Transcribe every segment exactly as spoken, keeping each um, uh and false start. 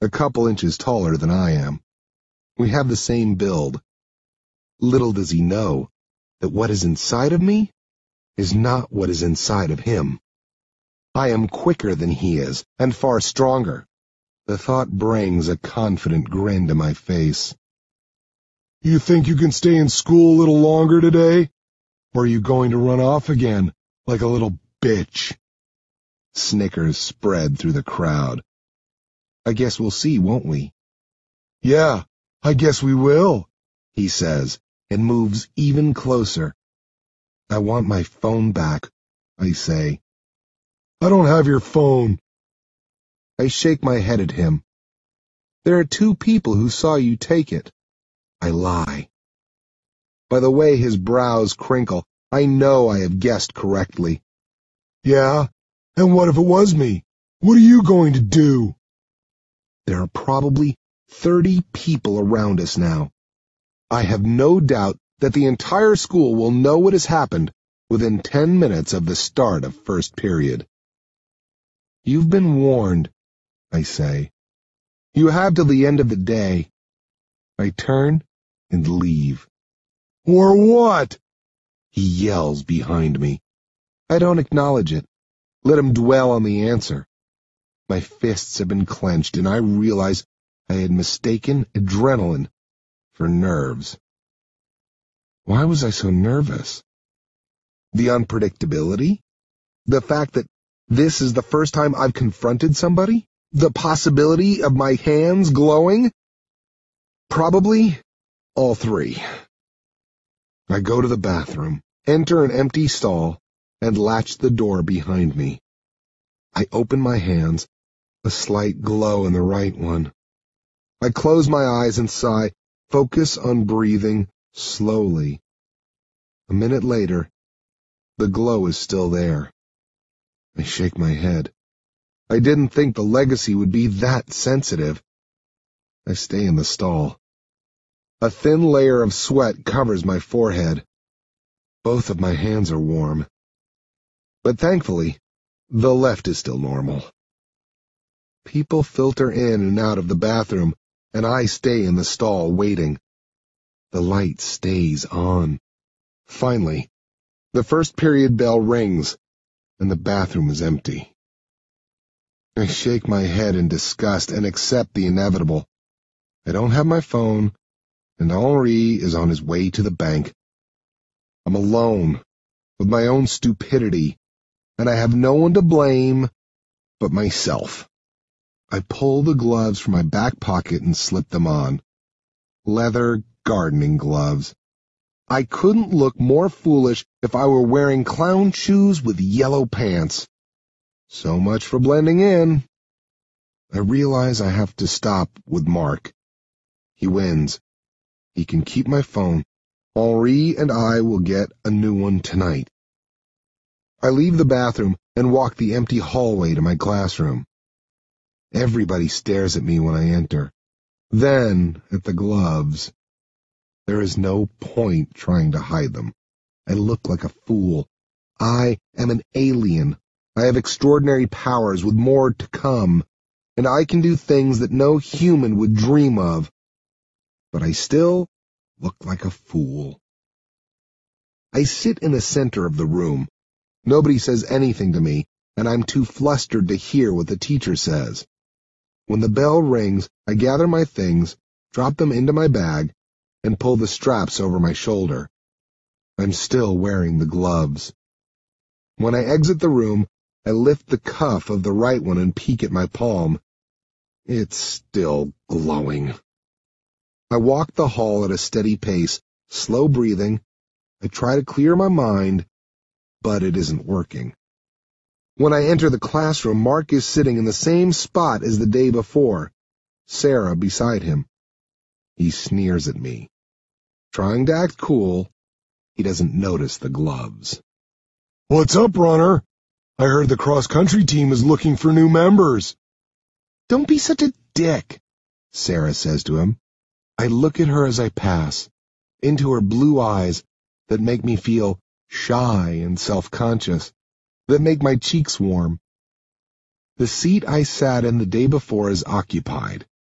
a couple inches taller than I am. We have the same build. Little does he know that what is inside of me is not what is inside of him. I am quicker than he is, and far stronger. The thought brings a confident grin to my face. You think you can stay in school a little longer today? Or are you going to run off again, like a little bitch? Snickers spread through the crowd. I guess we'll see, won't we? Yeah, I guess we will, he says, and moves even closer. I want my phone back, I say. I don't have your phone. I shake my head at him. There are two people who saw you take it. I lie. By the way his brows crinkle, I know I have guessed correctly. Yeah? And what if it was me? What are you going to do? There are probably thirty people around us now. I have no doubt that the entire school will know what has happened within ten minutes of the start of first period. You've been warned, I say. You have till the end of the day. I turn and leave. Or what? He yells behind me. I don't acknowledge it. Let him dwell on the answer. My fists have been clenched, and I realize I had mistaken adrenaline for nerves. Why was I so nervous? The unpredictability? The fact that this is the first time I've confronted somebody? The possibility of my hands glowing? Probably all three. I go to the bathroom, enter an empty stall, and latch the door behind me. I open my hands, a slight glow in the right one. I close my eyes and sigh, focus on breathing slowly. A minute later, the glow is still there. I shake my head. I didn't think the legacy would be that sensitive. I stay in the stall. A thin layer of sweat covers my forehead. Both of my hands are warm. But thankfully, the left is still normal. People filter in and out of the bathroom, and I stay in the stall waiting. The light stays on. Finally, the first period bell rings, and the bathroom is empty. I shake my head in disgust and accept the inevitable. I don't have my phone, and Henri is on his way to the bank. I'm alone, with my own stupidity, and I have no one to blame but myself. I pull the gloves from my back pocket and slip them on. Leather gardening gloves. I couldn't look more foolish if I were wearing clown shoes with yellow pants. So much for blending in. I realize I have to stop with Mark. He wins. He can keep my phone. Henri and I will get a new one tonight. I leave the bathroom and walk the empty hallway to my classroom. Everybody stares at me when I enter. Then at the gloves. There is no point trying to hide them. I look like a fool. I am an alien. I have extraordinary powers with more to come, and I can do things that no human would dream of. But I still look like a fool. I sit in the center of the room. Nobody says anything to me, and I'm too flustered to hear what the teacher says. When the bell rings, I gather my things, drop them into my bag, and pull the straps over my shoulder. I'm still wearing the gloves. When I exit the room, I lift the cuff of the right one and peek at my palm. It's still glowing. I walk the hall at a steady pace, slow breathing. I try to clear my mind, but it isn't working. When I enter the classroom, Mark is sitting in the same spot as the day before, Sarah beside him. He sneers at me. Trying to act cool, he doesn't notice the gloves. What's up, runner? I heard the cross-country team is looking for new members. Don't be such a dick, Sarah says to him. I look at her as I pass, into her blue eyes that make me feel shy and self-conscious, that make my cheeks warm. The seat I sat in the day before is occupied.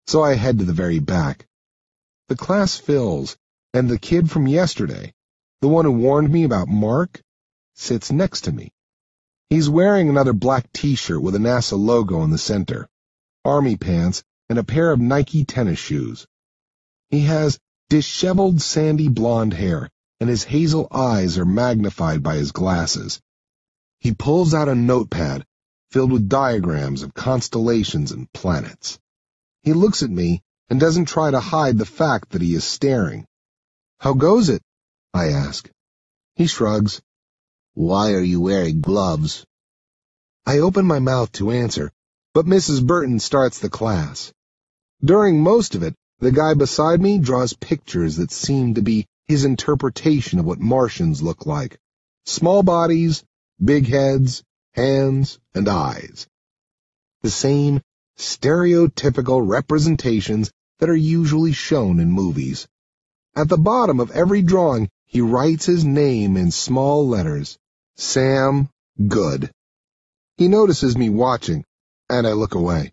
so I head to the very back. The class fills, and the kid from yesterday, the one who warned me about Mark, sits next to me. He's wearing another black t-shirt with a NASA logo in the center, army pants, and a pair of Nike tennis shoes. He has disheveled sandy blonde hair, and his hazel eyes are magnified by his glasses. He pulls out a notepad filled with diagrams of constellations and planets. He looks at me and doesn't try to hide the fact that he is staring. "How goes it?" I ask. He shrugs. "Why are you wearing gloves?" I open my mouth to answer, but Missus Burton starts the class. During most of it, the guy beside me draws pictures that seem to be his interpretation of what Martians look like. Small bodies, big heads, hands, and eyes. The same stereotypical representations that are usually shown in movies. At the bottom of every drawing, he writes his name in small letters. Sam Good. He notices me watching, and I look away.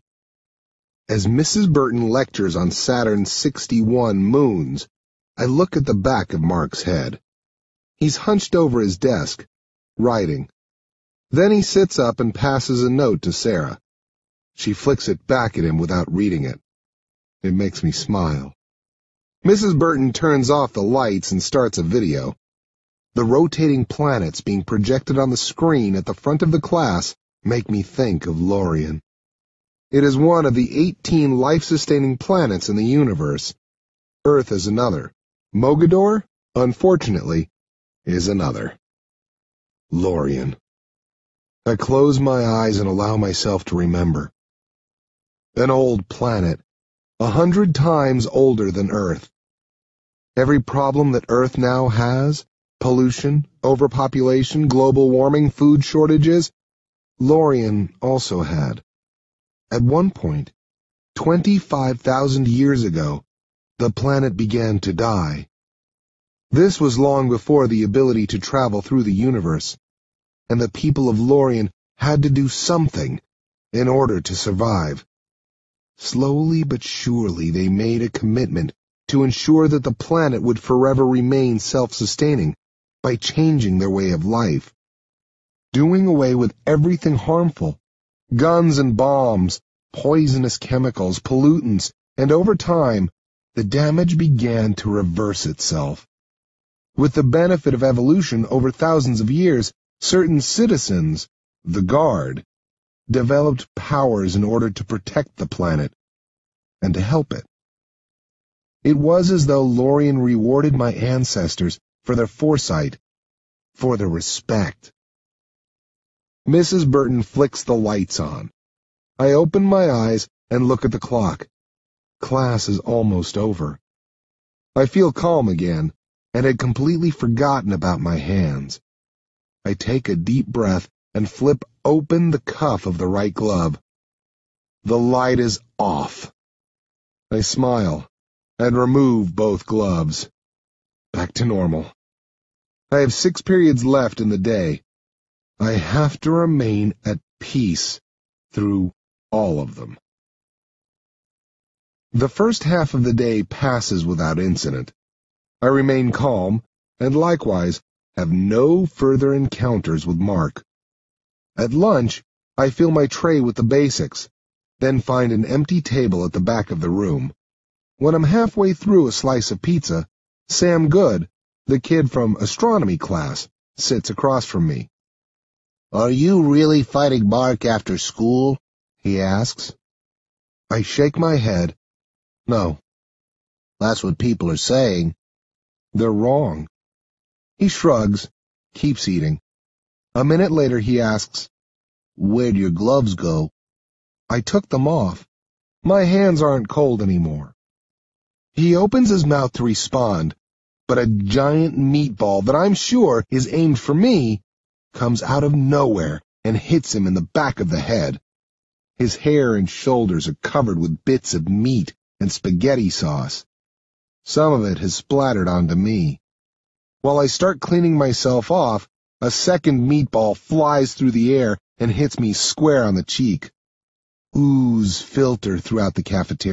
As Missus Burton lectures on Saturn's sixty-one moons, I look at the back of Mark's head. He's hunched over his desk, writing. Then he sits up and passes a note to Sarah. She flicks it back at him without reading it. It makes me smile. Missus Burton turns off the lights and starts a video. The rotating planets being projected on the screen at the front of the class make me think of Lorien. It is one of the eighteen life-sustaining planets in the universe. Earth is another. Mogador, unfortunately, is another. Lorien. I close my eyes and allow myself to remember. An old planet, a hundred times older than Earth. Every problem that Earth now has, pollution, overpopulation, global warming, food shortages, Lorien also had. At one point, twenty-five thousand years ago, the planet began to die. This was long before the ability to travel through the universe, and the people of Lorien had to do something in order to survive. Slowly but surely they made a commitment to ensure that the planet would forever remain self-sustaining by changing their way of life, doing away with everything harmful, guns and bombs, poisonous chemicals, pollutants, and over time, the damage began to reverse itself. With the benefit of evolution over thousands of years, certain citizens, the Guard, developed powers in order to protect the planet and to help it. It was as though Lorien rewarded my ancestors for their foresight, for their respect. Missus Burton flicks the lights on. I open my eyes and look at the clock. Class is almost over. I feel calm again and had completely forgotten about my hands. I take a deep breath and flip open the cuff of the right glove. The light is off. I smile and remove both gloves. Back to normal. I have six periods left in the day. I have to remain at peace through all of them. The first half of the day passes without incident. I remain calm and likewise have no further encounters with Mark. At lunch, I fill my tray with the basics, then find an empty table at the back of the room. When I'm halfway through a slice of pizza, Sam Good, the kid from astronomy class, sits across from me. "Are you really fighting Mark after school?" he asks. I shake my head. No. "That's what people are saying." "They're wrong." He shrugs, keeps eating. A minute later he asks, "Where'd your gloves go?" I took them off. My hands aren't cold anymore. He opens his mouth to respond, but a giant meatball that I'm sure is aimed for me comes out of nowhere and hits him in the back of the head. His hair and shoulders are covered with bits of meat and spaghetti sauce. Some of it has splattered onto me. While I start cleaning myself off, a second meatball flies through the air and hits me square on the cheek. Ooze filter throughout the cafeteria.